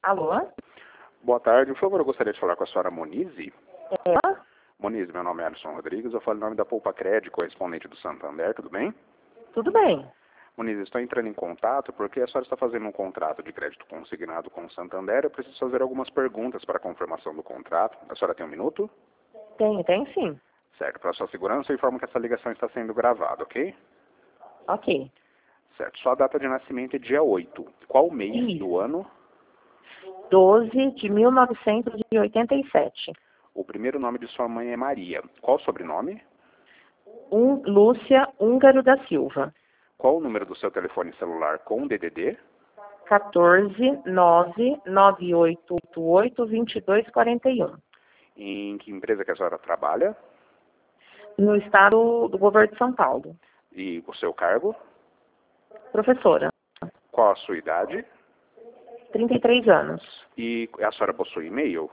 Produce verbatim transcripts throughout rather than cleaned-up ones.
Alô? Boa tarde, por favor, eu gostaria de falar com a senhora Monize. É? Monize, meu nome é Alisson Rodrigues, eu falo em nome da Poupa Crédito, correspondente do Santander, tudo bem? Tudo bem. Monize, estou entrando em contato porque a senhora está fazendo um contrato de crédito consignado com o Santander, eu preciso fazer algumas perguntas para a confirmação do contrato. A senhora tem um minuto? Tenho, tenho sim. Certo, para sua segurança eu informo que essa ligação está sendo gravada, ok? Ok. Certo, sua data de nascimento é dia oito. Qual mês Isso. do ano? doze de mil novecentos e oitenta e sete. O primeiro nome de sua mãe é Maria. Qual o sobrenome? Um, Lúcia Húngaro da Silva. Qual o número do seu telefone celular com D D D? quatorze, nove, nove oito oito oito, vinte e dois quarenta e um. Em que empresa que a senhora trabalha? No estado do governo de São Paulo. E o seu cargo? Professora. Qual a sua idade? trinta e três anos. E a senhora possui e-mail?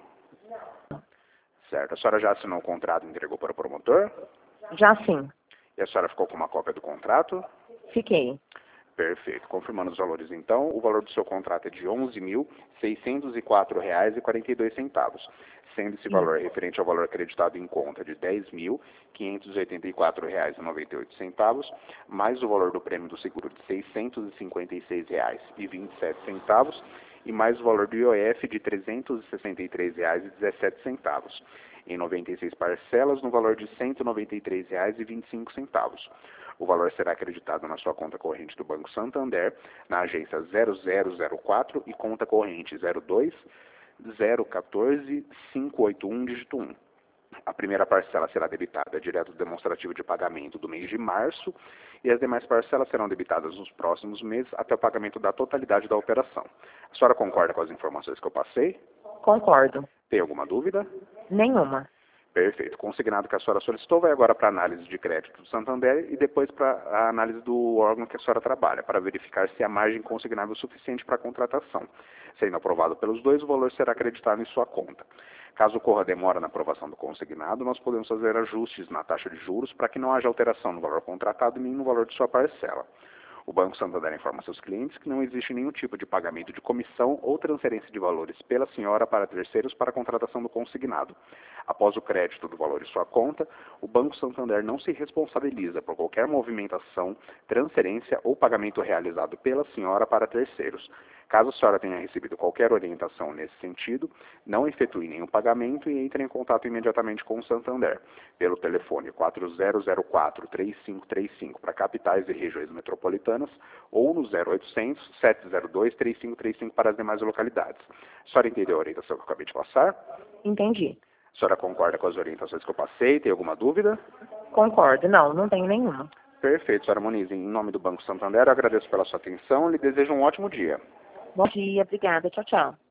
Certo. A senhora já assinou o contrato e entregou para o promotor? Já sim. E a senhora ficou com uma cópia do contrato? Fiquei. Perfeito. Confirmando os valores, então, o valor do seu contrato é de onze mil seiscentos e quatro reais e quarenta e dois centavos, sendo esse valor Isso. referente ao valor acreditado em conta de dez mil quinhentos e oitenta e quatro reais e noventa e oito centavos, mais o valor do prêmio do seguro de seiscentos e cinquenta e seis reais e vinte e sete centavos, e mais o valor do I O F de trezentos e sessenta e três reais e dezessete centavos, em noventa e seis parcelas no valor de cento e noventa e três reais e vinte e cinco centavos. O valor será acreditado na sua conta corrente do Banco Santander, na agência zero zero zero quatro e conta corrente zero dois zero um quatro cinco oito um, dígito um. A primeira parcela será debitada direto do demonstrativo de pagamento do mês de março e as demais parcelas serão debitadas nos próximos meses até o pagamento da totalidade da operação. A senhora concorda com as informações que eu passei? Concordo. Tem alguma dúvida? Nenhuma. Perfeito. Consignado que a senhora solicitou, vai agora para a análise de crédito do Santander e depois para a análise do órgão que a senhora trabalha, para verificar se há margem consignável suficiente para a contratação. Sendo aprovado pelos dois, o valor será acreditado em sua conta. Caso ocorra demora na aprovação do consignado, nós podemos fazer ajustes na taxa de juros para que não haja alteração no valor contratado nem no valor de sua parcela. O Banco Santander informa seus clientes que não existe nenhum tipo de pagamento de comissão ou transferência de valores pela senhora para terceiros para a contratação do consignado. Após o crédito do valor em sua conta, o Banco Santander não se responsabiliza por qualquer movimentação, transferência ou pagamento realizado pela senhora para terceiros. Caso a senhora tenha recebido qualquer orientação nesse sentido, não efetue nenhum pagamento e entre em contato imediatamente com o Santander, pelo telefone quatro zero zero quatro, três cinco três cinco para capitais e regiões metropolitanas ou no zero oitocentos, sete zero dois, três cinco três cinco para as demais localidades. A senhora entendeu a orientação que eu acabei de passar? Entendi. A senhora concorda com as orientações que eu passei? Tem alguma dúvida? Concordo. Não, não tenho nenhuma. Perfeito, senhora Monize. Em nome do Banco Santander, eu agradeço pela sua atenção e lhe desejo um ótimo dia. Bom dia, obrigada. Tchau, tchau.